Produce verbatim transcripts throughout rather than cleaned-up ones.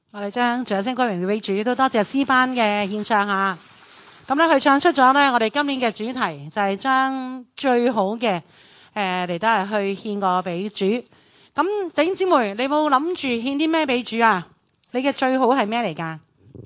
我哋將掌聲歸榮俾主，都多謝詩班嘅獻唱啊！咁咧，佢唱出咗咧，我哋今年嘅主題就係將最好嘅誒嚟到係去獻過俾主。咁弟兄姊妹，你冇諗住獻啲咩俾主啊？你嘅最好係咩嚟㗎？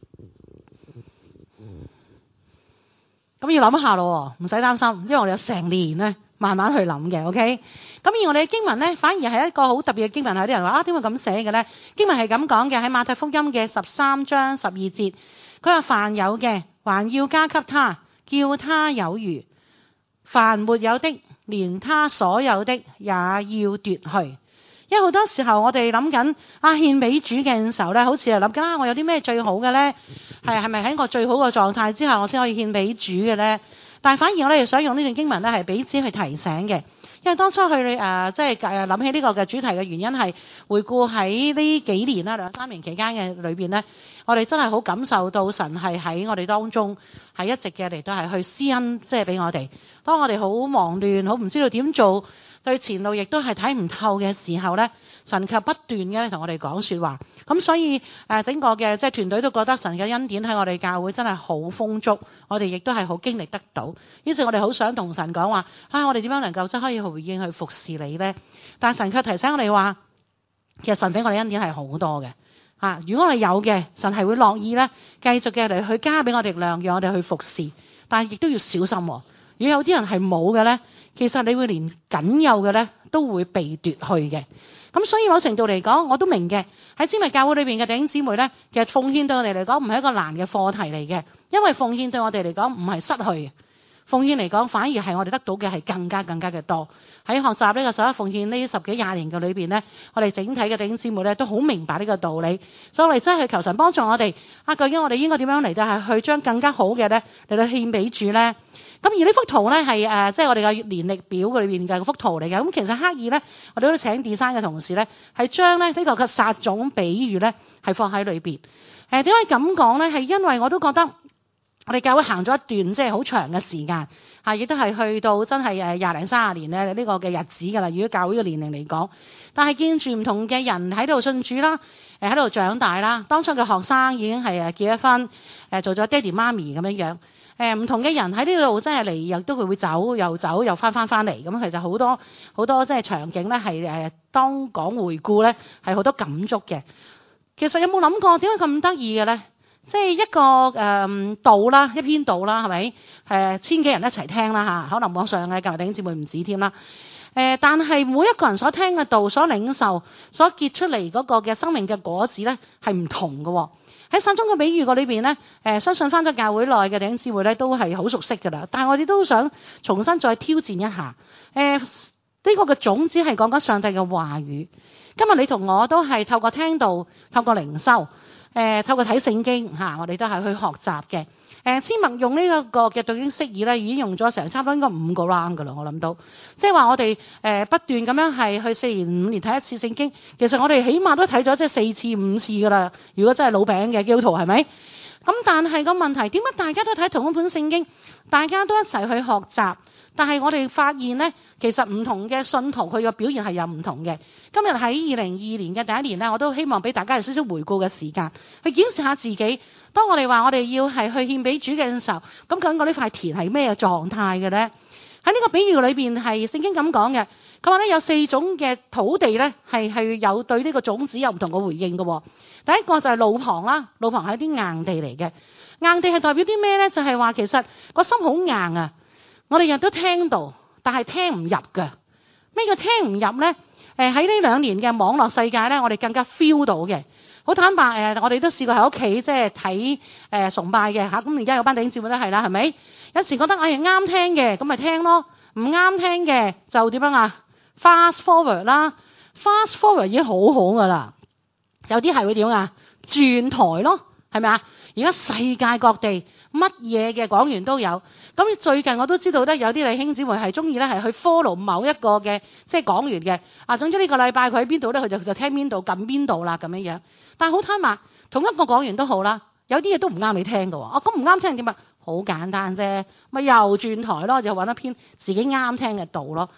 咁要諗下咯，唔使擔心，因為我哋有成年咧，慢慢去諗嘅。OK。咁而我哋嘅經文咧，反而係一個好特別嘅經文。有啲人話啊，點會咁寫嘅咧？經文係咁講嘅，喺馬太福音嘅十三章十二節，佢話凡有嘅，還要加給他，叫他有餘；凡沒有的，連他所有的也要奪去。因為好多時候我哋諗緊啊，獻俾主嘅時候咧，好似係諗緊啊，我有啲咩最好嘅咧？係係咪喺個最好嘅狀態之下，我先可以獻俾主嘅咧？但係反而我哋想用呢段經文咧，係彼此去提醒嘅。因為當初佢誒即係誒諗起呢個嘅主題嘅原因係回顧喺呢幾年啦，兩三年期間嘅裏邊咧，我哋真係好感受到神係喺我哋當中係一直嘅嚟到係去施恩，即係俾我哋。當我哋好忙亂、好唔知道點做，對前路亦都係睇唔透嘅時候咧，神卻不斷嘅同我哋講説話。咁所以誒整個嘅即係團隊都覺得神嘅恩典喺我哋教會真係好豐足，我哋亦都係好經歷得到。於是，我哋好想同神講話啊，我哋點樣能夠即係可以回應去服侍你咧？但係神卻提醒我哋話，其實神俾我哋恩典係好多嘅嚇。如果我哋有嘅，神係會樂意咧繼續嘅嚟去加俾我哋力量，讓我哋去服侍。但係亦都要小心喎。如果有啲人係冇嘅咧，其實你會連僅有嘅咧都會被奪去嘅。咁所以某程度嚟講，我都明嘅。喺尖密教會裏邊嘅弟兄姊妹咧，其實奉獻對我哋嚟講唔係一個難嘅課題嚟嘅，因為奉獻對我哋嚟講唔係失去，奉獻嚟講反而係我哋得到嘅係更加更加嘅多。喺學習呢個十一奉獻呢十幾廿年嘅裏邊咧，我哋整體嘅弟兄姊妹咧都好明白呢個道理，所以我哋真係去求神幫助我哋。啊，究竟我哋應該點樣嚟到係去將更加好嘅咧嚟到獻俾主咧？咁而呢幅圖咧係誒，即係我哋嘅年曆表裏邊嘅幅圖嚟嘅。咁其實刻意咧，我哋都請 design 嘅同事咧，係將咧呢個嘅撒種比喻咧係放喺裏邊。誒點解咁講咧？係因為我都覺得我哋教會行咗一段即係好長嘅時間，嚇亦都係去到真係誒廿零三十年咧呢個嘅日子㗎啦。如果教會嘅年齡嚟講，但係見住唔同嘅人喺度信主啦，誒喺度長大啦。當初嘅學生已經係誒結咗婚，誒做咗爹哋媽咪咁樣樣。誒唔同嘅人喺呢度真係嚟，又都會會走，又走，又翻翻翻嚟。咁其實好多好多即係場景咧，係誒當講回顧咧，係好多感觸嘅。其實有冇諗過點解咁得意嘅咧？即係一個誒道啦，一篇道啦，係咪？誒千幾人一齊聽啦嚇，可能網上嘅教會弟兄姊妹唔止添啦。誒，但係每一個人所聽嘅道、所領受、所結出嚟嗰個嘅生命嘅果子咧，係唔同嘅喎。喺撒種嘅比喻個裏邊咧，誒相信翻咗教會內嘅弟兄姊妹咧都係好熟悉㗎啦。但係我哋都想重新再挑戰一下，誒、這、呢個嘅種子係講緊上帝嘅話語。今日你同我都係透過聽道、透過靈修、誒透過睇聖經嚇，我哋都係去學習嘅。誒千麥用呢一個嘅對經釋義咧，已經用咗成差唔多應該五個 round 㗎啦，我諗到。即係話我哋誒不斷咁樣係去四年五年睇一次聖經，其實我哋起碼都睇咗即係四次五次㗎啦。如果真係老餅嘅基督徒係咪？咁但係個問題點解大家都睇同一本聖經，大家都一齊去學習，但係我哋發現咧，其實唔同嘅信徒佢嘅表現係有唔同嘅。今日喺二零二二年嘅第一年咧，我都希望俾大家有少少回顧嘅時間，去檢視下自己。當我哋話我哋要係去獻俾主嘅時候，咁究竟我呢塊田係咩狀態嘅咧？喺呢個比喻裏邊係聖經咁講嘅，佢話咧有四種嘅土地咧係係有對呢個種子有唔同嘅回應嘅。第一個就係路旁啦，路旁係一啲硬地嚟嘅，硬地係代表啲咩咧？就係話其實個心好硬啊！我哋日都聽到，但係聽唔入㗎。咩叫聽唔入咧？誒喺呢兩年嘅網絡世界咧，我哋更加 feel 到嘅。好坦白誒，我哋都試過喺屋企即係睇誒崇拜嘅嚇，咁而家有班弟兄姊妹都係啦，係咪？有時覺得哎啱聽嘅，咁咪聽咯；唔啱聽嘅就點樣啊 ？Fast forward 啦 ，fast forward 已經好好噶啦。有啲係會點啊？轉台咯，係咪啊？而家世界各地乜嘢嘅講員都有。咁最近我都知道咧，有啲弟兄姊妹係中意咧係去 follow 某一個嘅即係講員嘅。啊，總之呢個禮拜佢喺邊度咧，佢就就聽邊度撳邊度啦咁樣樣。但係好坦白，同一個講員都好啦，有啲嘢都唔啱你聽㗎喎。啊，咁唔啱聽點啊？好簡單啫，咪又轉台咯，就揾一篇自己啱聽嘅道咯。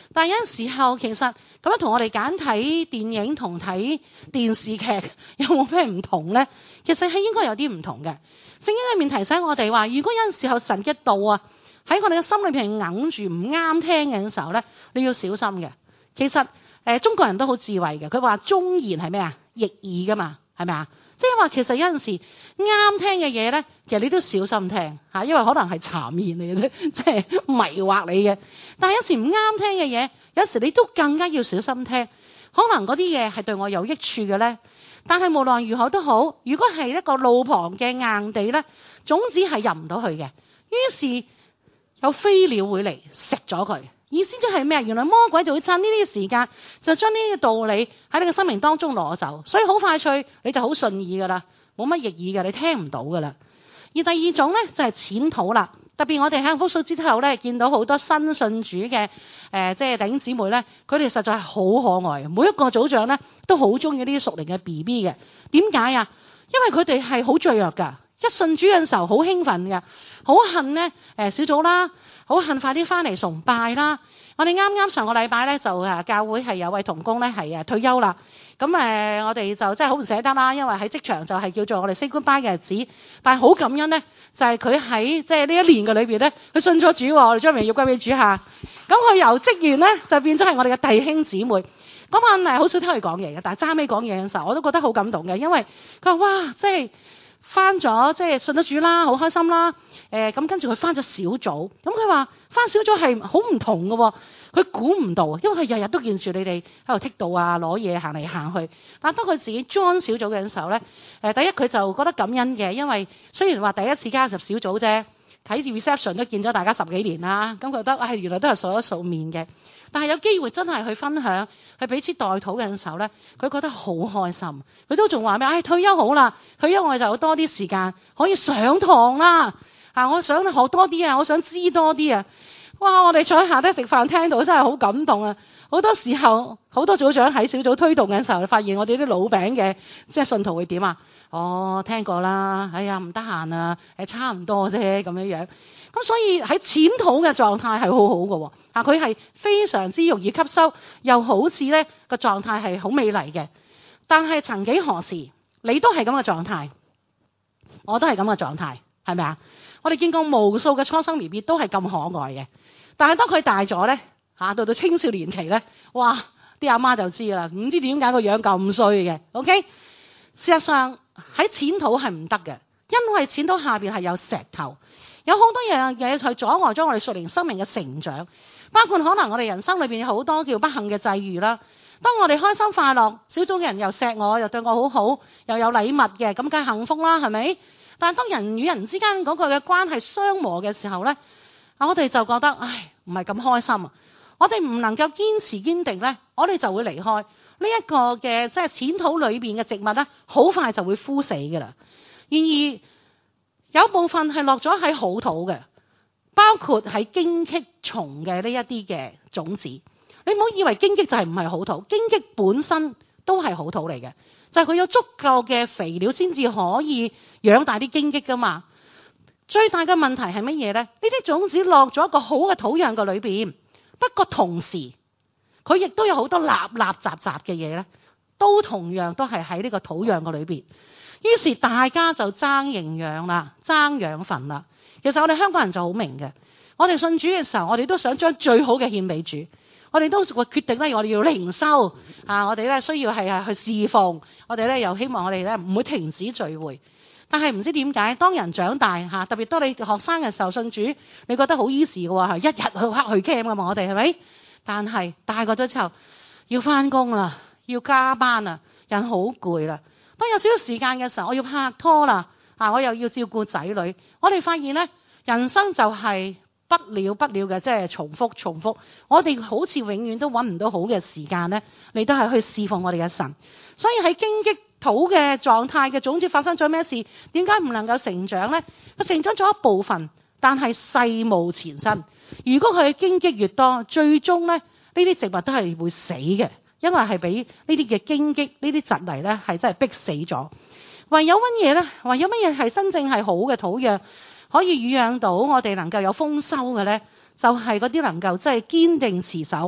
但係有陣時候其實咁樣同我哋揀睇電影同睇電視劇有冇咩唔同咧？其實係應該有啲唔同嘅。聖經裏面提醒我哋話，如果有陣時候神嘅道啊喺我哋嘅心裏邊係硬住唔啱聽嘅時候咧，你要小心嘅。其實誒、呃、中國人都好智慧嘅，佢話忠言係咩啊？逆耳噶嘛，係咪啊？即係話其實有陣時啱聽嘅嘢咧，其實你都小心聽嚇，因為可能係讒言嚟嘅啫，即係迷惑你嘅。但係有時唔啱聽嘅嘢，有時你都更加要小心聽。可能嗰啲嘢係對我有益處嘅咧，但係無論如何都好，如果係一個路旁嘅硬地咧，種子係入唔到去嘅。於是有飛鳥會嚟食咗佢。意思即係咩啊？原來魔鬼就會趁呢啲時間，就將呢啲道理喺你嘅生命當中攞走，所以好快脆你就好順耳噶啦，冇乜逆耳嘅，你聽唔到噶啦。而第二種咧就係、是、淺土啦，特別我哋喺幸福數之後咧，見到好多新信主嘅誒、呃，即係弟兄姊妹咧，佢哋實在係好可愛，每一個組長咧都好中意呢啲屬靈嘅 B B 嘅。點解啊？因為佢哋係好脆弱噶，一信主嘅時候好興奮嘅，好恨咧誒小組啦。好恨快啲翻嚟崇拜啦！我哋啱啱上個禮拜咧就誒教會係有位同工咧係誒退休啦。咁誒、呃、我哋就真係好唔捨得啦，因為喺職場就係叫做我哋 say goodbye 嘅日子。但係好感恩咧，就係佢喺即係呢一年嘅裏邊咧，佢信咗主，我哋將榮耀歸俾主下。咁佢由職員咧就變咗係我哋嘅弟兄姊妹。嗰晚誒好少聽佢講嘢嘅，但係揸尾講嘢嘅時候，我都覺得好感動嘅，因為佢話哇，即係翻咗即係信咗主啦，好開心啦。誒咁跟住佢翻咗小組，咁佢話翻小組係好唔同嘅喎，佢估唔到，因為佢日日都見住你哋喺度剔到啊，攞嘢行嚟行去。但係當佢自己 join 小組嘅時候咧，誒第一佢就覺得感恩嘅，因為雖然話第一次加入小組啫，喺 reception 都見咗大家十幾年啦，咁覺得唉、哎、原來都係數一數面嘅。但係有機會真係去分享，去彼此代禱嘅時候咧，佢覺得好開心。佢都仲話咩？唉、哎、退休好啦，退休我哋就有多啲時間可以上堂啦。啊！我想學多啲啊，我想知多啲啊！哇！我哋坐喺下低食飯，聽到真係好感動啊！好多時候，好多組長喺小組推動嘅時候，發現我哋啲老餅嘅即係信徒會點啊？哦，聽過啦，哎呀唔得閒啊，係差唔多啫咁樣樣。咁所以喺淺土嘅狀態係好好嘅喎，啊佢係非常之容易吸收，又好似咧個狀態係好美麗嘅。但係曾幾何時，你都係咁嘅狀態，我都係咁嘅狀態，係咪啊？我哋見過無數嘅初生 B B 都係咁可愛嘅，但係當佢大咗咧，嚇到到青少年期咧，哇！啲阿媽就知啦，唔知點解個樣咁衰嘅。OK， 事實上喺淺土係唔得嘅，因為淺土下邊係有石頭，有好多樣嘢去阻礙咗我哋屬靈生命嘅成長，包括可能我哋人生裏邊有好多叫不幸嘅際遇啦。當我哋開心快樂，小組嘅人又錫我，又對我好好，又有禮物嘅，咁梗係幸福啦，係咪？但係當人與人之間嗰個嘅關係相和嘅時候咧，我哋就覺得唉唔係咁開心啊！我哋唔能夠堅持堅定咧，我哋就會離開呢一個嘅即係淺土裏邊嘅植物咧，好快就會枯死㗎啦。然而有部分係落咗喺好土嘅，包括喺荊棘叢嘅呢一啲嘅種子。你唔好以為荊棘就係唔係好土，荊棘本身都係好土嚟嘅，就係佢有足夠嘅肥料先至可以養大啲荊棘噶嘛。最大嘅問題係乜嘢咧？呢啲種子落咗一個好嘅土壤嘅裏邊，不過同時佢亦都有好多立立雜雜嘅嘢咧，都同樣都係喺呢個土壤嘅裏邊。於是大家就爭營養啦，爭養分啦。其實我哋香港人就好明嘅，我哋信主嘅時候，我哋都想將最好嘅獻俾主。我哋都會決定咧，我哋要靈修啊！我哋咧需要係啊去侍奉，我哋咧又希望我哋咧唔會停止聚會。但係唔知點解，當人長大嚇，特別當你學生嘅時候信主，你覺得好 easy 嘅喎，係一日去黑去 camp 嘅嘛，我哋係咪？但係大個咗之後，要翻工啦，要加班啦，人好攰啦。當有少少時間嘅時候，我要拍拖啦，啊，我又要照顧仔女。我哋發現咧，人生就係、是。不了不了嘅，即係重複重複。我哋好似永遠都揾唔到好嘅時間咧，你都係去侍奉我哋嘅神。所以喺荊棘土嘅狀態嘅種子發生咗咩事？點解唔能夠成長咧？佢成長咗一部分，但係細無前身。如果佢嘅荊棘越多，最終咧呢啲植物都係會死嘅，因為係俾呢啲嘅荊棘呢啲蒺藜咧係真係逼死咗。唯有乜嘢咧？唯有乜嘢係真正係好嘅土壤？可以撫養到我哋能夠有豐收嘅咧，就係嗰啲能夠即係堅定持守，而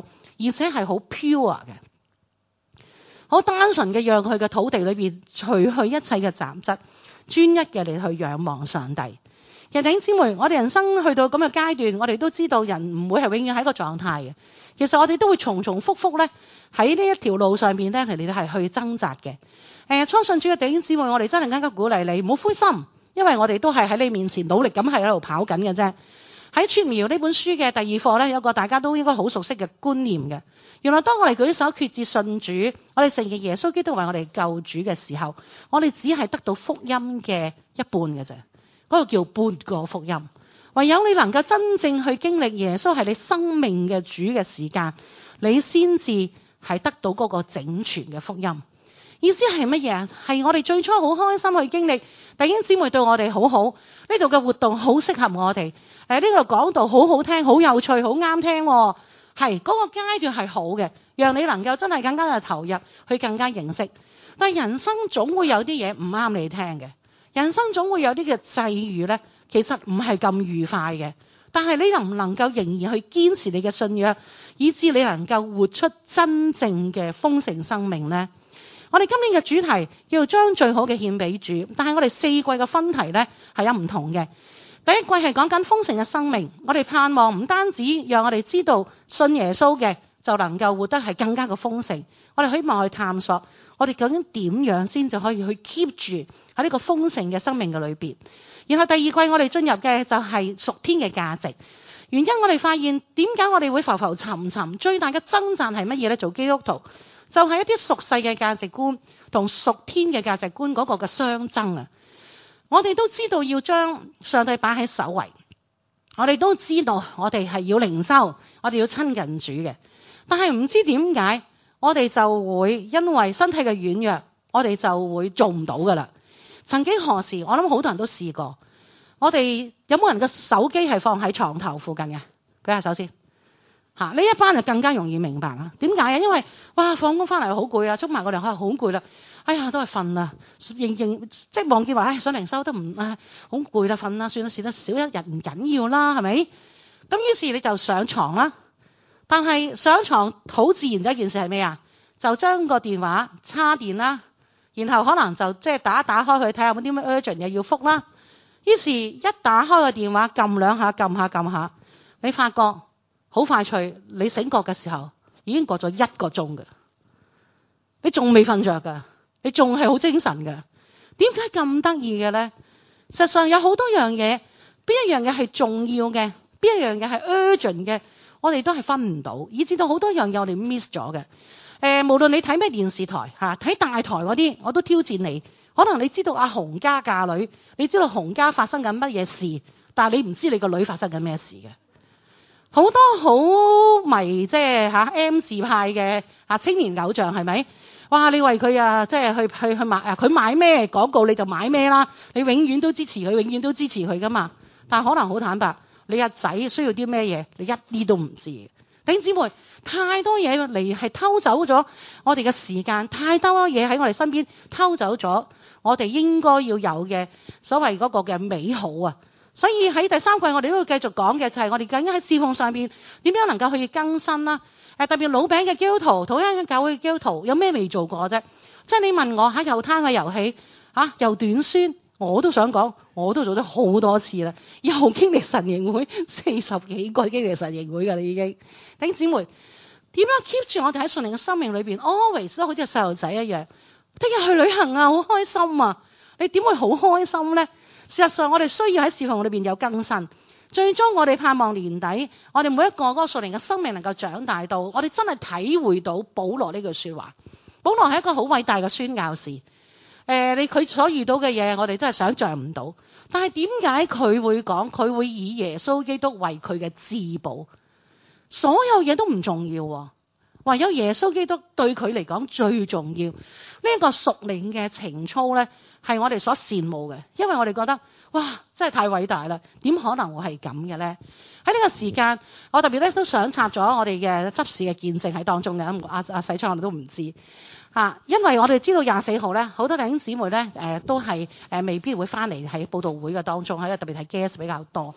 而且係好 pure 嘅，好單純嘅，讓佢嘅土地裏邊除去一切嘅雜質，專一嘅嚟去仰望上帝。其實弟兄姊妹，我哋人生去到咁嘅階段，我哋都知道人唔會係永遠喺一個狀態嘅。其實我哋都會重重複複咧喺呢一條路上邊咧，你哋係去掙扎嘅。誒、呃，初信主嘅弟兄姊妹，我哋真係更加鼓勵你，唔好灰心，因為我哋都係喺你面前努力咁係喺度跑緊嘅啫。喺撮描呢本書嘅第二課咧，有個大家都應該好熟悉嘅觀念嘅。原來當我哋舉手決志信主，我哋承認耶穌基督為我哋救主嘅時候，我哋只係得到福音嘅一半嘅啫。嗰個叫半個福音。唯有你能夠真正去經歷耶穌係你生命嘅主嘅時間，你先至係得到嗰個整全嘅福音。意思係乜嘢啊？係我哋最初好開心去經歷，弟兄姊妹對我哋好好，呢度嘅活動好適合我哋。誒，呢度講道好好聽，好有趣，好啱聽。係嗰個階段係好嘅，讓你能夠真係更加嘅投入，去更加認識。但係人生總會有啲嘢唔啱你聽嘅，人生總會有啲嘅際遇咧，其實唔係咁愉快嘅。但係你能唔能夠仍然去堅持你嘅信仰，以致你能夠活出真正嘅豐盛生命呢？我哋今年嘅主題叫做將最好嘅獻俾主，但係我哋四季嘅分題呢係有唔同嘅。第一季係講緊豐盛嘅生命，我哋盼望唔單止讓我哋知道信耶穌嘅就能夠活得係更加嘅豐盛，我哋希望去探索我哋究竟點樣先至可以去 keep 住喺呢個豐盛嘅生命嘅裏邊。然後第二季我哋進入嘅就係屬天嘅價值。原因我哋發現點解我哋會浮浮沉沉，最大嘅掙扎係乜嘢呢？做基督徒就係一啲屬世嘅價值觀同屬天嘅價值觀嗰個嘅相爭啊！我哋都知道要將上帝擺喺首位，我哋都知道我哋係要靈修，我哋要親近主嘅。但係唔知點解我哋就會因為身體嘅軟弱，我哋就會做唔到噶啦。曾經何時，我諗好多人都試過。我哋有冇人嘅手機係放喺床頭附近嘅？舉下手先。嚇、啊，呢一班就更加容易明白啦。點解啊？因為哇，放工翻嚟好攰啊，捉埋個涼可好攰啦。哎呀，都係瞓啦，認認即係望見話，唉、哎，想靈修都唔唉，好攰啦，瞓啦，算啦，算啦，少一日唔緊要啦，係咪？咁於是你就上床啦。但係上床好自然嘅一件事係咩啊？就將個電話叉電啦，然後可能就即係打一打開佢睇下有冇啲咩 urgent 嘢要覆啦。於是，一打開個電話，撳兩下，撳下撳下，你發覺好快脆，你醒覺嘅時候已經過咗一個鐘嘅，你仲未瞓着㗎，你仲係好精神㗎。點解咁得意嘅咧？實際上有好多樣嘢，邊一樣嘢係重要嘅，邊一樣嘢係 urgent 嘅，我哋都係分唔到，以至到好多樣嘢我哋 miss 咗嘅。誒、呃，無論你睇咩電視台嚇，睇大台嗰啲，我都挑戰你。可能你知道阿洪家嫁女，你知道洪家發生緊乜嘢事，但係你唔知你個女發生緊咩事嘅。好多好迷即係嚇 M 字派嘅嚇青年偶像係咪？哇！你為佢啊，即係去去去買啊，佢買咩廣告你就買咩啦。你永遠都支持佢，永遠都支持佢噶嘛。但係可能好坦白，你阿仔需要啲咩嘢，你一啲都唔知。弟兄姊妹，太多嘢嚟係偷走咗我哋嘅時間，太多嘢喺我哋身邊偷走咗我哋應該要有嘅所謂嗰個嘅美好啊！所以喺第三季我哋都會繼續講嘅就係我哋究竟喺侍奉上邊點樣能夠去更新啦。誒，特別老餅嘅基督徒，土恩嘅教會嘅基督徒，有咩未做過啫？即係你問我喺又攤嘅遊戲嚇又短宣，我都想講，我都做咗好多次啦，又經歷神營會四十幾個經歷神營會㗎啦已經。弟兄姊妹，點樣 keep 住我哋喺屬靈嘅生命裏邊 always 都好似個細路仔一樣，聽日去旅行啊，好開心啊！你點會好開心咧？事實上，我哋需要喺侍奉裏邊有更新。最終我哋盼望年底，我哋每一個嗰個屬靈嘅生命能夠長大到，我哋真係體會到保羅呢句説話。保羅係一個好偉大嘅宣教士。誒、呃，你佢所遇到嘅嘢，我哋真係想像唔到。但係點解佢會講佢會以耶穌基督為佢嘅至寶？所有嘢都唔重要喎，唯有耶穌基督對佢嚟講最重要。呢、這、一個屬靈嘅情操咧，係我哋所羨慕嘅，因為我哋覺得哇，真係太偉大啦！點可能會係咁嘅咧？喺呢個時間，我特別咧都想插咗我哋嘅執事嘅見證喺當中嘅。阿阿洗昌我哋都唔知嚇、啊，因為我哋知道廿四號咧，好多弟兄姊妹咧誒、呃、都係誒、呃、未必會翻嚟喺佈道會嘅當中，喺特別係 guest 比較多。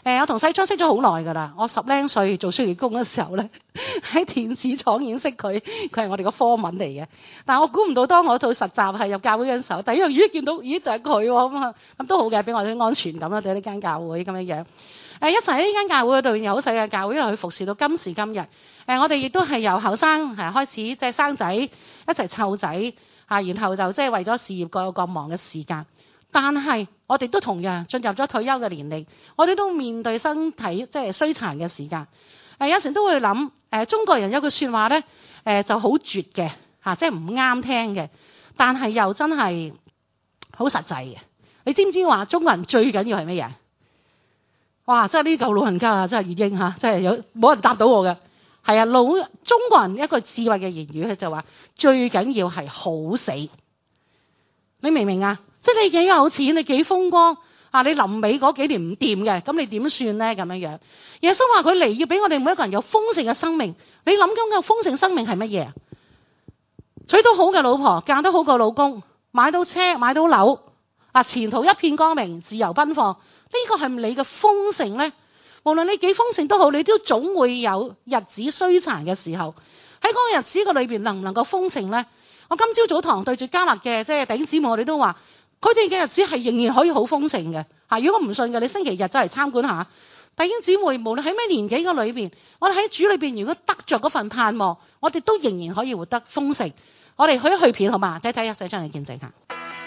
誒，我同細昌識咗好耐㗎啦。我十零歲做暑期工嘅時候咧，喺電子廠已經識佢，佢係我哋個科文嚟嘅。但係我估唔到，當我到實習係入教會嘅時候，第一樣咦見到咦就係佢喎咁啊，咁都好嘅，俾我啲安全感啦，對呢間教會咁樣樣。誒一齊喺呢間教會嗰度，有好細嘅教會，一路去服侍到今時今日。誒我哋亦都係由後生係開始即係生仔，一齊湊仔嚇，然後就即係為咗事業各有各忙嘅時間。但係我哋都同樣進入咗退休嘅年齡，我哋都面對身體即係衰殘嘅時間。誒有時都會諗，誒中國人有句説話咧，誒就好絕嘅嚇，即係唔啱聽嘅，但係又真係好實際嘅。你知唔知話中國人最緊要係乜嘢？哇！真係呢嚿老人家啊，真係已經嚇，真係有冇人答到我嘅。係啊，老中國人一個智慧嘅言語咧，就話最緊要係好死。你明唔明啊？即係你幾有錢，你幾風光啊！你臨尾嗰幾年唔掂嘅，咁你點算咧？咁樣樣，耶穌話佢嚟要俾我哋每一個人有豐盛嘅生命。你諗緊嘅豐盛生命係乜嘢？娶到好嘅老婆，嫁得好嘅老公，買到車，買到樓，啊，前途一片光明，自由奔放。呢個係咪你嘅豐盛咧？無論你幾豐盛都好，你都總會有日子衰殘嘅時候。喺嗰個日子嘅裏邊，能唔能夠豐盛咧？我今朝早堂對住加勒嘅即係弟兄姊妹，我哋都話。佢哋嘅日子係仍然可以好豐盛嘅嚇。如果唔信嘅，你星期日就嚟參觀下。弟兄姊妹，無論喺咩年紀嘅裏邊，我哋喺主裏邊，如果得着嗰份盼望，我哋都仍然可以活得豐盛。我哋去一去片好嘛？睇睇一細張嘅見證下。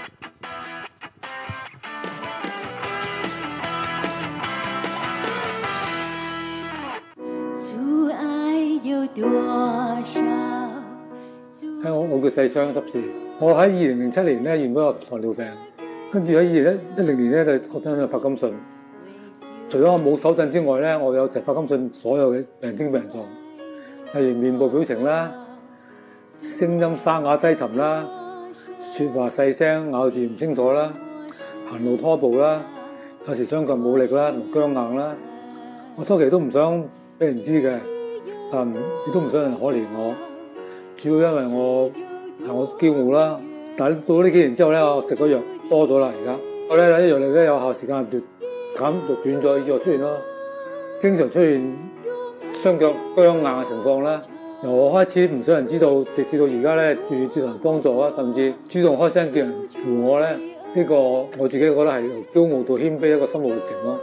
主愛有多少？ 我我叫細昌執事，我喺二零零七年咧驗嗰個糖尿病，跟住喺二零一零年咧就確診咗帕金遜。除咗我冇手震之外咧，我有就帕金遜所有嘅病徵病狀，例如面部表情啦、聲音沙啞低沉啦、説話細聲、咬字唔清楚啦、行路拖步啦、有時雙腳冇力啦同僵硬啦。我初期都唔想俾人知嘅，但亦都唔想人可憐我。主要因為我係我驕傲啦，但係到呢幾年之後咧，我食咗藥多咗啦，而家我咧啲藥力咧有效時間就減就短咗，以後出現咯，經常出現雙腳僵硬嘅情況啦。由我開始唔想人知道，直至到而家咧願意接受人幫助啊，甚至主動開聲叫人扶我咧，呢、這個我自己覺得係由驕傲到謙卑一個心路歷程咯。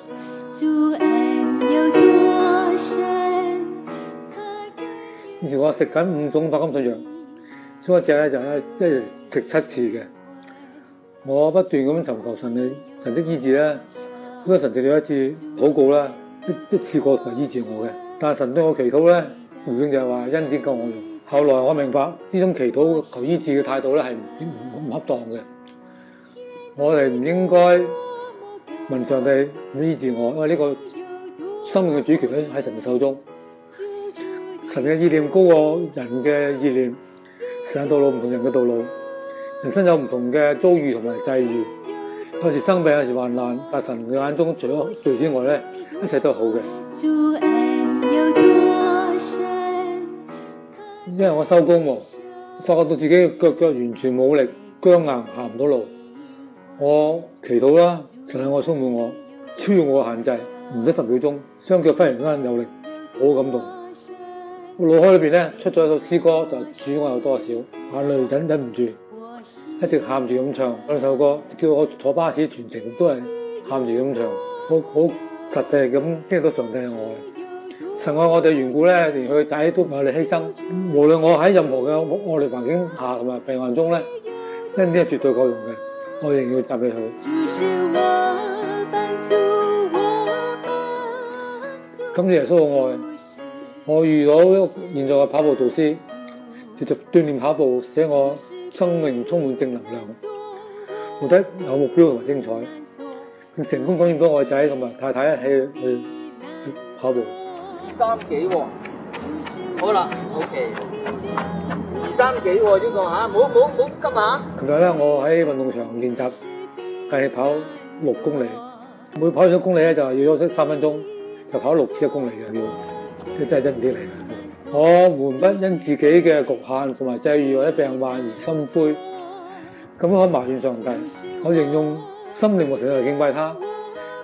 以前我食緊五種帕金遜藥，所以一隻咧就係一日食七次嘅。我不斷咁尋求神嘅神蹟醫治咧，好多神藉咗一次禱告啦，一一次過就醫治我嘅。但係神對我祈禱咧，回應就係話恩典夠我用。後來我明白呢種祈禱求醫治嘅態度咧係唔唔恰當嘅。我哋唔應該問上帝醫治我，因為呢個生命嘅主權咧喺神嘅手中。神嘅意念高過人嘅意念，神嘅道路唔同人嘅道路，人生有唔同嘅遭遇同埋際遇，有時生病，有時患難，但神嘅眼中除咗罪之外咧，一切都係好嘅。因為我收工喎，發覺到自己嘅腳腳完全冇力，僵硬，行唔到路。我祈禱啦，神係愛充滿我，超越我嘅限制，唔使十秒鐘，雙腳忽然間有力，好感動。我腦海裏邊咧出咗一首詩歌，就係主愛有多少，眼淚忍忍唔住，一直喊住咁唱嗰首歌，叫我坐巴士全程都係喊住咁唱，好好實際咁經歷到上帝嘅愛。神愛我哋嘅緣故咧，連佢仔都為我哋犧牲。無論我喺任何嘅惡劣環境下同埋病患中咧，恩典係絕對夠用嘅，我仍然要讚美佢。感謝耶穌嘅愛。我遇到現在嘅跑步導師，直接鍛鍊跑步，使我生命充滿正能量，活得有目標同埋精彩，並成功感染到我仔同埋太太一起去，去，去跑步。 二三幾喎？好啦 ，OK。二三幾喎呢個嚇？冇冇冇急嚇！ 琴日咧，我喺運動場練習，計跑六公里，每跑完一公里咧就係要休息三分鐘，就跑六次一公里嘅要。即真係真唔啲嚟嘅。我們不因自己嘅局限同埋際遇或者病患而心灰，咁可以埋怨上帝。我形容心靈和誠實嚟敬拜他，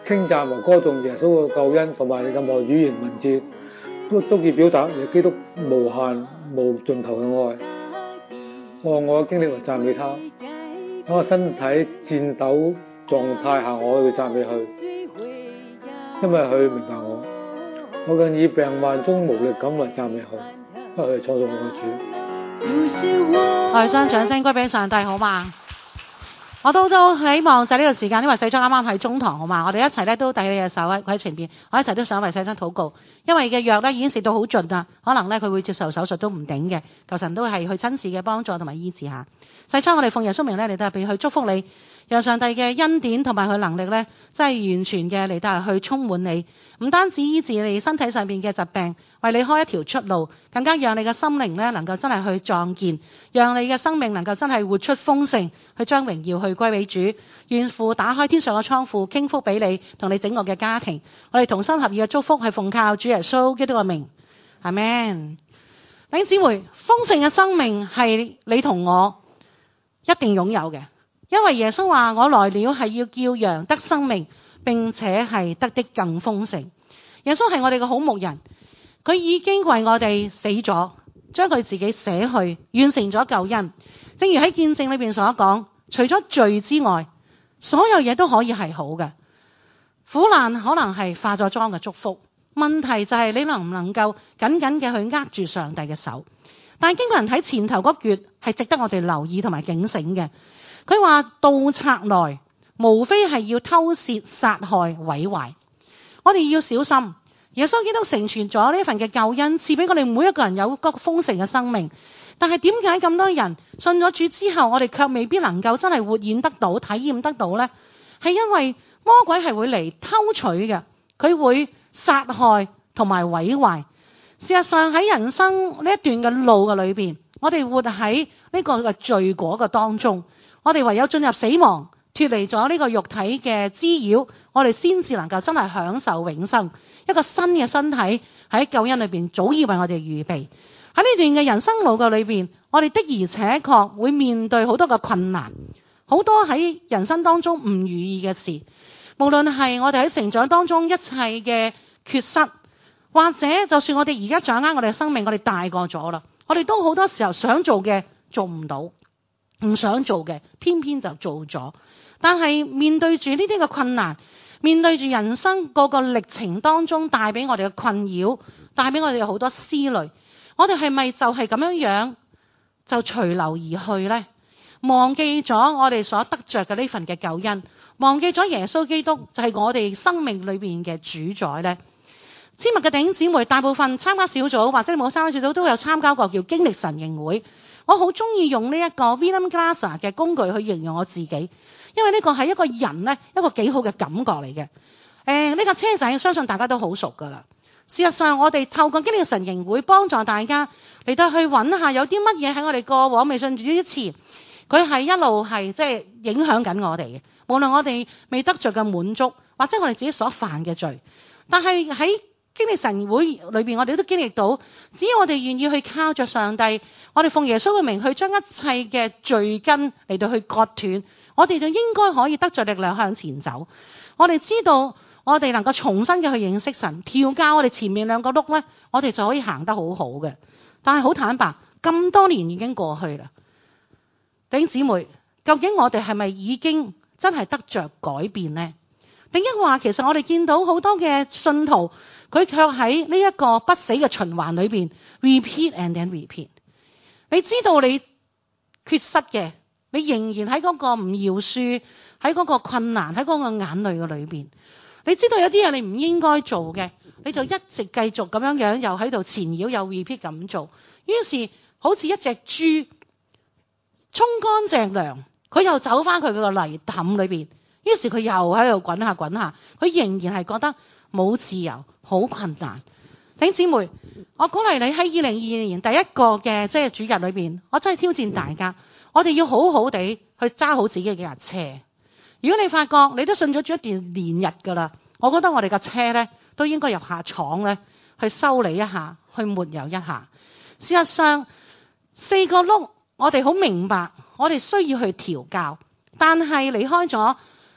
稱讚和歌頌耶穌嘅救恩，同埋任何語言文字都都可以表達基督無限無盡頭嘅愛。按我嘅經歷嚟讚美他，喺我身體顫抖狀態下，我會讚美佢，因為佢明白我。我更以病患中無力感為讚美佢，因為佢係創造我嘅主。 我哋將掌聲歸俾上帝，好嘛？我都都希望就呢個時間，因為細章啱啱喺中堂，好嘛？我哋一齊咧都遞你嘅手喺佢喺前邊，我一齊都想為細章禱告，因為嘅藥咧已經食到好盡啦，可能咧佢會接受手術都唔頂嘅，求神都係去親自嘅幫助同埋醫治下。細章我哋奉耶穌名咧嚟到俾佢祝福你，讓上帝嘅恩典同埋佢能力咧，真係完全嘅嚟到去充滿你，唔單止醫治你身體上邊嘅疾病，為你開一條出路，更加讓你嘅心靈咧能夠真係去壯健，讓你嘅生命能夠真係活出豐盛，去將榮耀去歸俾主。願父打開天上嘅倉庫，傾福俾你同你整個嘅家庭。我哋同心合意嘅祝福係奉靠主耶穌基督嘅名，阿們。弟兄姊妹，豐盛嘅生命係你同我一定擁有嘅，因為耶穌話我來了係要叫羊得生命，並且係得的更豐盛。耶穌係我哋嘅好牧人，佢已經為我哋死咗，將佢自己捨去，完成咗救恩。正如喺見證裏邊所講，除咗罪之外，所有嘢都可以係好嘅。苦難可能係化咗妝嘅祝福，問題就係你能唔能夠緊緊嘅去握住上帝嘅手。但係經過人睇前頭嗰橛係值得我哋留意同埋警醒嘅。佢話盜賊來，無非係要偷竊、殺害、毀壞。我哋要小心。耶穌基督成全咗呢份嘅救恩，賜俾我哋每一個人有個豐盛嘅生命。但係點解咁多人信咗主之後，我哋卻未必能夠真係活現得到、體驗得到呢？係因為魔鬼係會嚟偷取嘅，佢會殺害同埋毀壞。事實上喺人生呢一段嘅路嘅裏邊，我哋活喺呢個嘅罪果嘅當中，我哋唯有進入死亡，脫離咗呢個肉體嘅滋擾，我哋先至能夠真係享受永生。一個新嘅身體喺救恩裏邊早已為我哋預備。喺呢段嘅人生路嘅裏邊，我哋的而且確會面對好多嘅困難，好多喺人生當中唔如意嘅事。無論係我哋喺成長當中一切嘅缺失，或者就算我哋而家掌握我哋嘅生命，我哋大個咗啦，我哋都好多時候想做嘅做唔到，唔想做嘅偏偏就做咗。但係面對住呢啲嘅困難，面對住人生個個歷程當中帶俾我哋嘅困擾，帶俾我哋好多思慮，我哋係咪就係咁樣樣就隨流而去呢？忘記咗我哋所得着嘅呢份嘅救恩，忘記咗耶穌基督就係我哋生命裏邊嘅主宰呢？親密嘅弟兄姊妹，大部分參加小組或者冇參加小組都有參加過叫經歷神營會。我好中意用呢一個 William Glasser 嘅工具去形容我自己，因為呢個係一個人呢一個幾好嘅感覺嚟嘅。誒、呃，呢、這個車仔相信大家都好熟噶啦。事實上，我哋透過經歷神營會幫助大家嚟到去揾下有啲乜嘢喺我哋過往未信主之前，佢係一路係即係影響緊我哋嘅。無論我哋未得着嘅滿足，或者我哋自己所犯嘅罪，但係喺經歷神會裏邊，我哋都經歷到，只要我哋願意去靠着上帝，我哋奉耶穌嘅名去將一切嘅罪根嚟到去割斷，我哋就應該可以得着力量向前走。我哋知道我哋能夠重新嘅去認識神，調教我哋前面兩個轆咧，我哋就可以行得好好嘅。但係好坦白，咁多年已經過去啦，弟兄姊妹，究竟我哋係咪已經真係得着改變呢？定一話其實我哋見到好多嘅信徒，佢卻喺呢一個不死嘅循環裏邊 repeat and then repeat。你知道你缺失嘅，你仍然喺嗰個唔饒恕，喺嗰個困難，喺嗰個眼淚嘅裏邊。你知道有啲嘢你唔應該做嘅，你就一直繼續咁樣樣，又喺度纏繞，又 repeat 咁做。於是好似一隻豬沖乾淨涼，佢又走翻佢個泥凼裏邊。於是佢又喺度滾下滾下，佢仍然係覺得冇自由，好困難。弟兄姊妹，我鼓勵你喺二零二二年第一個嘅即係主日裏邊，我真係挑戰大家，我哋要好好地去揸好自己嘅架車。如果你發覺你都信咗主一段年日噶啦，我覺得我哋架車咧都應該入下廠咧去修理一下，去抹油一下。事實上，四個轆我哋好明白，我哋需要去調教，但係離開咗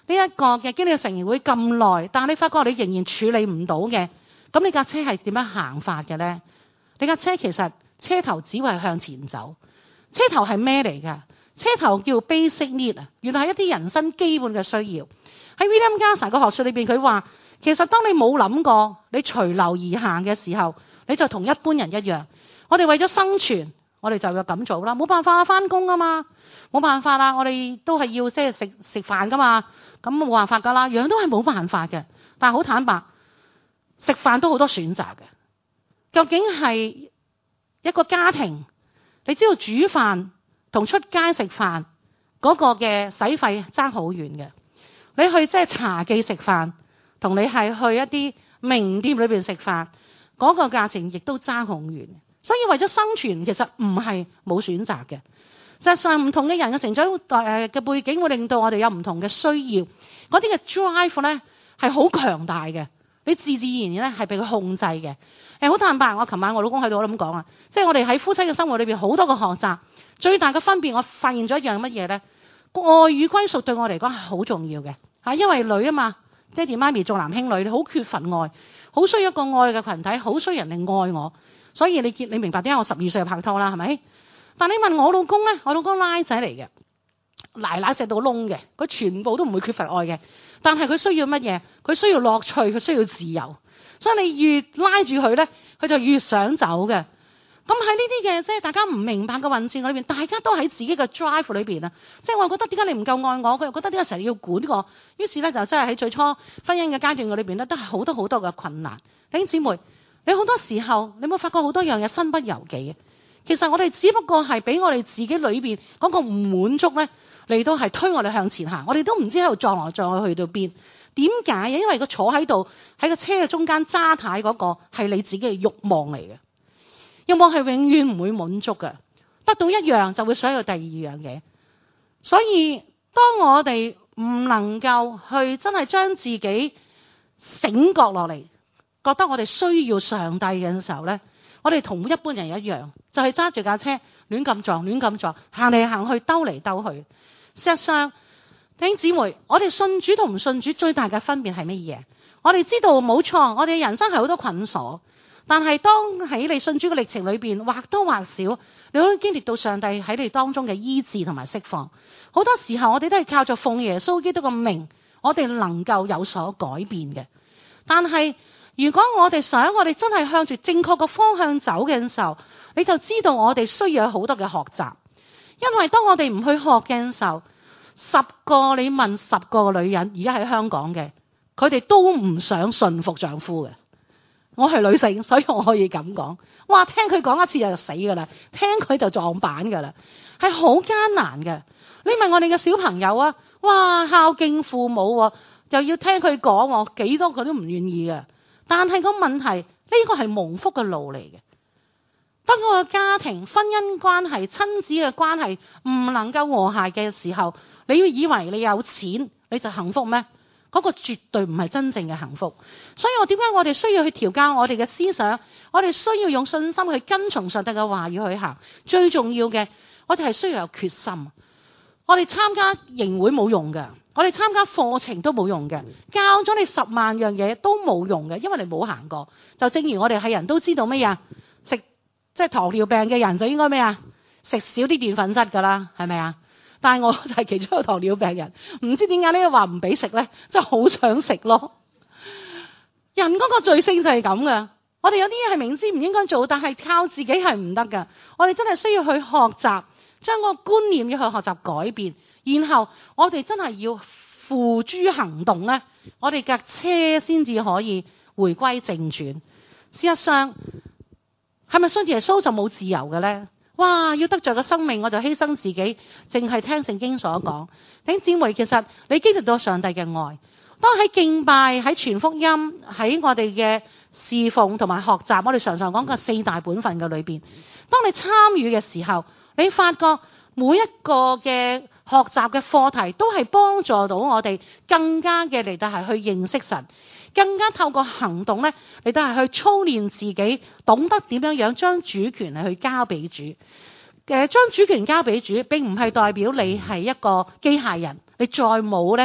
呢一個嘅經理成員會咁耐，但係你發覺你仍然處理唔到嘅，咁你架車係點樣行法嘅咧？你架車其實車頭只會係向前走，車頭係咩嚟㗎？車頭叫 basic need 啊，原來係一啲人生基本嘅需要。喺 William Glasser 個學説裏邊，佢話其實當你冇諗過你隨流而行嘅時候，你就同一般人一樣。我哋為咗生存，我哋就要咁做啦，冇辦法啊，翻工啊嘛，冇辦法啦，我哋都係要即係食食飯噶嘛，咁冇辦法噶啦，樣都係冇辦法嘅。但係好坦白，食飯都好多選擇嘅。究竟係一個家庭，你知道煮飯同出街食飯嗰個嘅使費爭好遠嘅。你去即係茶記食飯，同你係去一啲名店裏邊食飯，嗰個價錢亦都爭好遠。所以為咗生存，其實唔係冇選擇嘅。實際上唔同嘅人嘅成長誒嘅背景會令到我哋有唔同嘅需要，嗰啲嘅 drive 咧係好強大嘅，你自自然然咧係被佢控制嘅。誒好坦白，我琴晚我老公喺度我都咁講啊，即係我哋喺夫妻嘅生活裏邊好多個學習，最大嘅分別我發現咗一樣乜嘢咧？愛與歸屬對我嚟講係好重要嘅嚇，因為女啊嘛，爹哋媽咪重男輕女，你好缺乏愛，好需要一個愛嘅群體，好需要人哋愛我，所以你見你明白點解我十二歲就拍拖啦，係咪？但你問我老公咧，我老公拉仔嚟嘅，奶奶食到窿嘅，佢全部都唔會缺乏愛嘅，但係佢需要乜嘢？佢需要樂趣，佢需要自由，所以你越拉住佢咧，佢就越想走嘅。咁喺呢啲嘅即係大家唔明白嘅運戰裏邊，大家都喺自己嘅 drive 裏邊啊！即係我覺得點解你唔夠愛我，佢又覺得點解成日要管我，於是咧就真係喺最初婚姻嘅階段嘅裏邊咧，都係好多好多嘅困難。弟兄姊妹，你好多時候你有冇發覺好多樣嘢身不由己嘅？其實我哋只不過係俾我哋自己裏邊嗰個唔滿足咧，嚟到係推我哋向前行，我哋都唔知喺度撞來撞去去到邊。點解啊？因為個坐喺度喺個車嘅中間揸軚嗰個係你自己嘅慾望嚟嘅。欲望係永遠唔會滿足嘅，得到一樣就會想要第二樣嘢。所以當我哋唔能夠去真係將自己醒覺落嚟，覺得我哋需要上帝嘅時候咧，我哋同一般人一樣，就係揸住架車亂咁撞亂咁撞，行嚟行去兜嚟兜去。事實上，弟兄姊妹，我哋信主同唔信主最大嘅分別係乜嘢？我哋知道冇錯，我哋人生係好多捆鎖。但係當喺你信主嘅歷程裏邊，或多或少，你都經歷到上帝喺你當中嘅醫治同埋釋放。好多時候我哋都係靠著奉耶穌基督嘅名，我哋能夠有所改變嘅。但係如果我哋想我哋真係向住正確嘅方向走嘅時候，你就知道我哋需要有好多嘅學習。因為當我哋唔去學嘅時候，十個你問十個女人而家喺香港嘅，佢哋都唔想順服丈夫嘅。我係女性，所以我可以咁講。哇，聽佢講一次就死噶啦，聽佢就撞板噶啦，係好艱難嘅。你問我哋嘅小朋友啊，哇，孝敬父母喎，又要聽佢講喎，幾多佢都唔願意嘅。但係個問題，呢個係蒙福嘅路嚟嘅。當個家庭、婚姻關係、親子嘅關係唔能夠和諧嘅時候，你要以為你有錢你就幸福咩？嗰個絕對唔係真正嘅幸福，所以我點解我哋需要去調教我哋嘅思想，我哋需要用信心去跟從上帝嘅話語去行。最重要嘅，我哋係需要有決心。我哋參加營會冇用嘅，我哋參加課程都冇用嘅，教咗你十萬樣嘢都冇用嘅，因為你冇行過。就正如我哋係人都知道咩啊，食即係糖尿病嘅人就應該咩啊，食少啲澱粉質㗎啦，係咪啊？但係我就係其中一個糖尿病人，唔知點解呢個話唔俾食咧，真係好想食咯。人嗰個罪性就係咁嘅，我哋有啲嘢係明知唔應該做，但係靠自己係唔得㗎。我哋真係需要去學習，將個觀念要去學習改變，然後我哋真係要付諸行動咧，我哋架車先至可以回歸正傳。事實上，係咪信耶穌就冇自由嘅咧？哇！要得着個生命，我就犧牲自己，淨係聽聖經所講。弟兄姊妹，其實你經歷到上帝嘅愛，當喺敬拜、喺傳福音、喺我哋嘅侍奉同埋學習，我哋常常講嘅四大本分嘅裏邊，當你參與嘅時候，你發覺每一個嘅學習嘅課題都係幫助到我哋更加嘅嚟到係去認識神。更加透過行動咧，你都係去操練自己，懂得點樣樣將主權嚟去交俾主。誒，將主權交俾主並唔係代表你係一個機械人，你再冇咧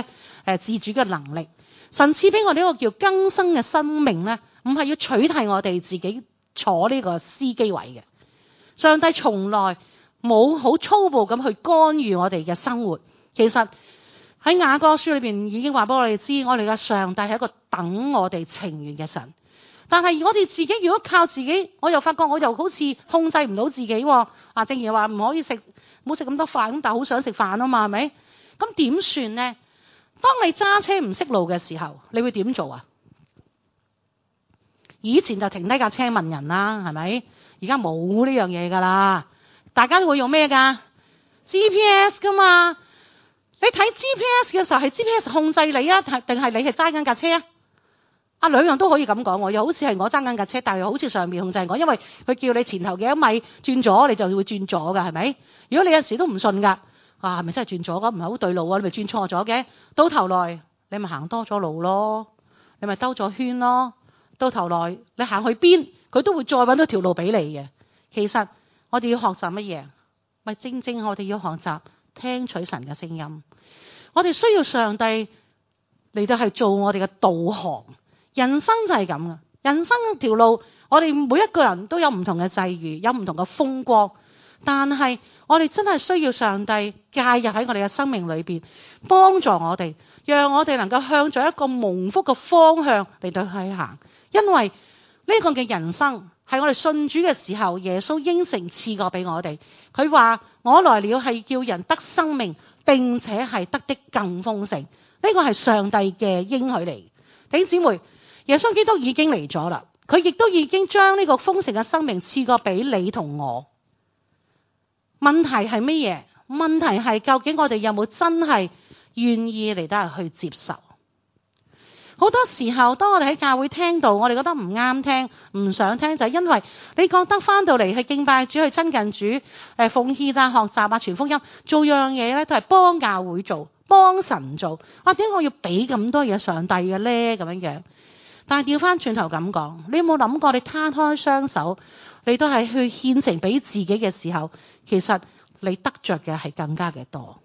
誒自主嘅能力。神賜俾我哋一個叫更生嘅生命咧，唔係要取替我哋自己坐呢個司機位嘅。上帝從來冇好粗暴咁去干預我哋嘅生活。其實喺雅歌書裏邊已經話俾我哋知，我哋嘅上帝係一個等我哋情願嘅神。但係我哋自己如果靠自己，我又發覺我又好似控制唔到自己喎。啊，正如話唔可以食，唔好食咁多飯，咁但係好想食飯啊嘛，係咪？咁點算呢？當你揸車唔識路嘅時候，你會點做啊？以前就停低架車問人啦，係咪？而家冇呢樣嘢噶啦，大家都會用咩噶 ？G P S 噶嘛？你睇 G P S 嘅時候係 G P S 控制你啊，定係你係揸緊架車啊？啊，兩樣都可以咁講喎，又好似係我揸緊架車，但係又好似上面控制我，因為佢叫你前頭幾多米轉左，你就會轉左噶，係咪？如果你有時都唔信噶，啊，係咪真係轉左噶？唔係好對路啊，你咪轉錯咗嘅，到頭來你咪行多咗路咯，你咪兜咗圈咯，到頭來你行去邊，佢都會再揾到條路俾你嘅。其實我哋要學習乜嘢？咪正正我哋要學習聽取神嘅聲音。我哋需要上帝嚟到係做我哋嘅導航。人生就係咁嘅，人生條路，我哋每一個人都有唔同嘅際遇，有唔同嘅風光，但係我哋真係需要上帝介入喺我哋嘅生命裏邊，幫助我哋，讓我哋能夠向著一個蒙福嘅方向嚟到去行。因為呢個嘅人生係我哋信主嘅時候，耶穌應承賜過俾我哋。佢話我來了係叫人得生命，並且係得的更豐盛。呢個係上帝嘅應許嚟。弟兄姊妹，耶穌基督已經嚟咗啦，佢亦都已經將呢個豐盛嘅生命賜過俾你同我。問題係乜嘢？問題係究竟我哋有冇真係願意嚟得去接受？好多時候，當我哋喺教會聽到，我哋覺得唔啱聽、唔想聽，就係因為你覺得翻到嚟去敬拜主、去親近主、誒奉獻啊、學習啊、傳福音，做樣嘢咧都係幫教會做、幫神做。啊，點解我要俾咁多嘢上帝嘅咧？咁樣樣。但係調翻轉頭咁講，你有冇諗過？你攤開雙手，你都係去獻呈俾自己嘅時候，其實你得着嘅係更加嘅多。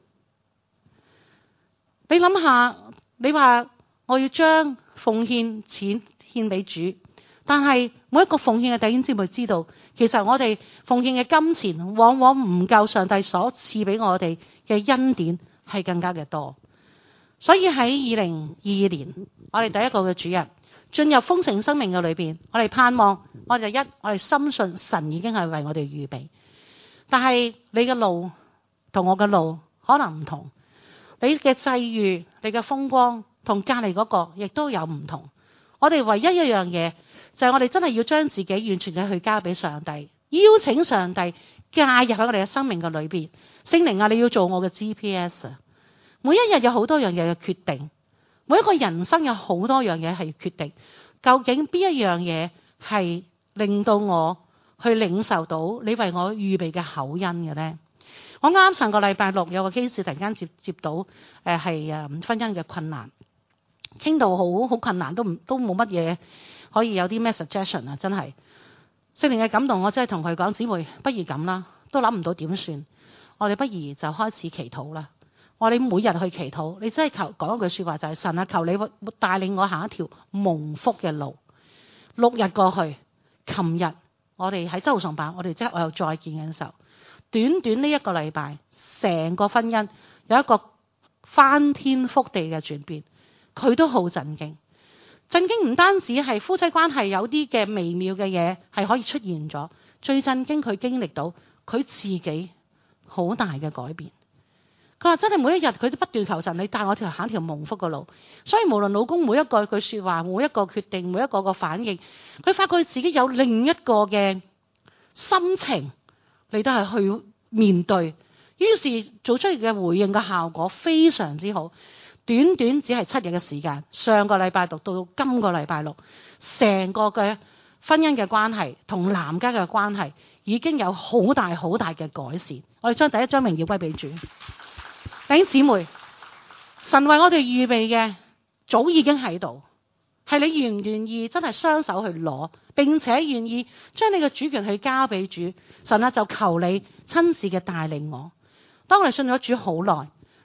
你諗下，你話我要將奉獻錢獻俾主，但係每一個奉獻嘅弟兄姊妹知道，其實我哋奉獻嘅金錢往往唔夠上帝所賜俾我哋嘅恩典係更加嘅多。所以喺二零二二年，我哋第一個嘅主日。進入豐盛生命嘅裏邊，我哋盼望，我哋一，我哋深信神已經係為我哋預備。但係你嘅路同我嘅路可能唔同，你嘅際遇、你嘅風光同隔離嗰個亦都有唔同。我哋唯一一樣嘢就係我哋真係要將自己完全嘅去交俾上帝，邀請上帝介入喺我哋嘅生命嘅裏邊。聖靈啊，你要做我嘅 G P S 啊！每一日有好多樣嘢嘅決定。每一個人生有好多樣嘢係要決定，究竟邊一樣嘢係令到我去領受到你為我預備嘅厚恩嘅咧？我啱啱上個禮拜六有個 case 突然間接接到誒係誒婚姻嘅困難，傾到好好困難，都唔都冇乜嘢可以有啲咩 suggestion 啊！真係聖靈嘅感動，我真係同佢講，姊妹不如咁啦，都諗唔到點算，我哋不如就開始祈禱啦。我哋每日去祈禱，你真係求講一句説話就係、是、神啊，求你帶領我行一條蒙福嘅路。六日過去，琴日我哋喺周崇拜，我哋即係我又再見嘅時候，短短呢一個禮拜，成個婚姻有一個翻天覆地嘅轉變，佢都好震驚。震驚唔單止係夫妻關係有啲嘅微妙嘅嘢係可以出現咗，最震驚佢經歷到佢自己好大嘅改變。佢話真係每一日佢都不斷求神，你帶我條行條蒙福嘅路。所以無論老公每一個句説話、每一個決定、每一個個反應，佢發覺佢自己有另一個嘅心情，你都係去面對。於是做出嚟嘅回應嘅效果非常之好。短短只係七日嘅時間，上個禮拜六到今個禮拜六，成個嘅婚姻嘅關係同男家嘅關係已經有好大好大嘅改善。我哋將第一張榮耀歸俾主。弟兄姊妹，神為我哋預備嘅早已經喺度，係你願唔願意真係雙手去攞，並且願意將你嘅主權去交俾主。神啊，就求你親自嘅帶領我。當我哋信咗主好耐，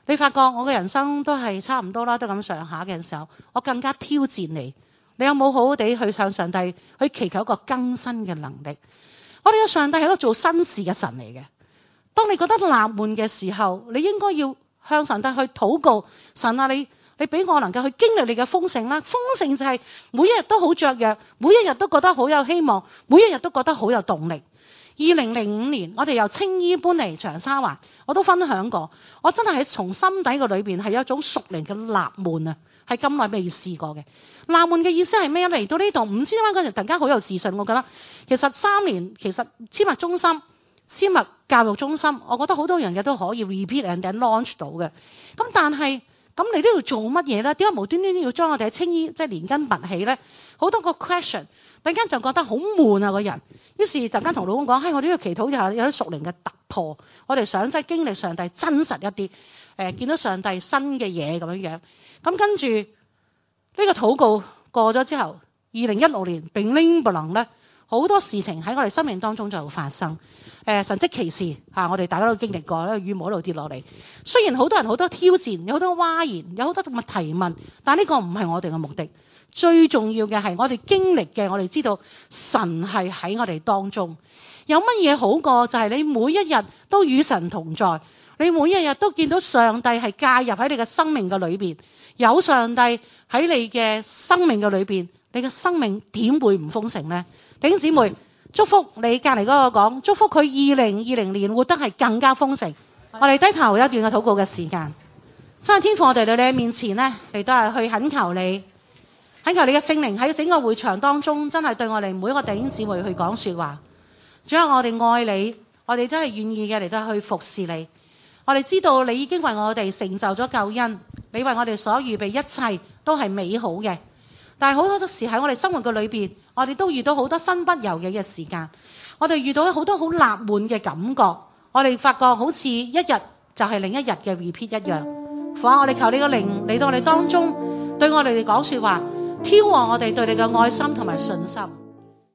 你發覺我嘅人生都係差唔多啦，都咁上下嘅時候，我更加挑戰你。你有冇好好地去向上帝去祈求一個更新嘅能力？我哋嘅上帝係一個做新事嘅神嚟嘅。當你覺得納悶嘅時候，你應該要向上帝去禱告，神啊，你你俾我能夠去經歷你嘅豐盛啦。豐盛就係每一日都好雀躍，每一日都覺得好有希望，每一日都覺得好有動力。二零零五年，我哋由青衣搬嚟長沙灣，我都分享過，我真係喺從心底嘅裏邊係有一種屬靈嘅納悶啊，係咁耐未試過嘅。納悶嘅意思係咩？嚟到呢度唔知點解嗰陣突然間好有自信，我覺得其實三年其實簽物中心、簽物教育中心，我覺得好多樣嘢都可以 repeat and then launch 到嘅。咁但係咁你都要做乜嘢咧？點解無端端要將我哋喺青衣即係連根拔起咧？好多個 question。突然間就覺得好悶啊個人，於是突然間同老公講：嘿，我哋呢個祈禱就係有啲屬靈嘅突破，我哋想即係經歷上帝真實一啲，誒、呃、見到上帝新嘅嘢咁樣樣。咁跟住呢個禱告過咗之後，二零一六年並拎不能咧，好多事情喺我哋生命當中就會發生。誒、呃、神蹟奇事嚇、啊，我哋大家都經歷過咧，羽毛一路跌落嚟。雖然好多人好多挑戰，有好多嘩然，有好多咁嘅提問，但呢個唔係我哋嘅目的。最重要嘅係我哋經歷嘅，我哋知道神係喺我哋當中。有乜嘢好過就係你每一日都與神同在，你每一日都見到上帝係介入喺你嘅生命嘅裏邊。有上帝喺你嘅生命嘅裏邊，你嘅生命點會唔豐盛呢？弟兄姊妹，祝福你隔離嗰個講，祝福佢二零二零年活得係更加豐盛。我哋低頭一段嘅禱告嘅時間，真係天父，我哋到你嘅面前呢，嚟都係去懇求你。懇求你嘅聖靈喺整個會場當中，真係對我哋每一個弟兄姊妹去講說話。主要我哋愛你，我哋真係願意嘅嚟到去服侍你。我哋知道你已經為我哋成就咗救恩，你為我哋所預備一切都係美好嘅。但係好多時喺我哋生活嘅裏邊，我哋都遇到好多身不由己嘅時間，我哋遇到好多好納悶嘅感覺，我哋發覺好似一日就係另一日嘅 repeat 一樣。父啊，我哋求你個靈嚟到我哋當中，對我哋嚟講說話。挑旺我哋對你嘅愛心同埋信心。